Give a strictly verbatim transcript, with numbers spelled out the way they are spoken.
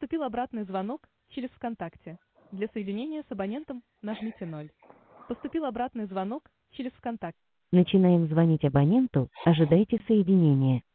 Поступил обратный звонок через ВКонтакте. Для соединения с абонентом нажмите ноль. Поступил обратный звонок через ВКонтакте. Начинаем звонить абоненту. Ожидайте соединения.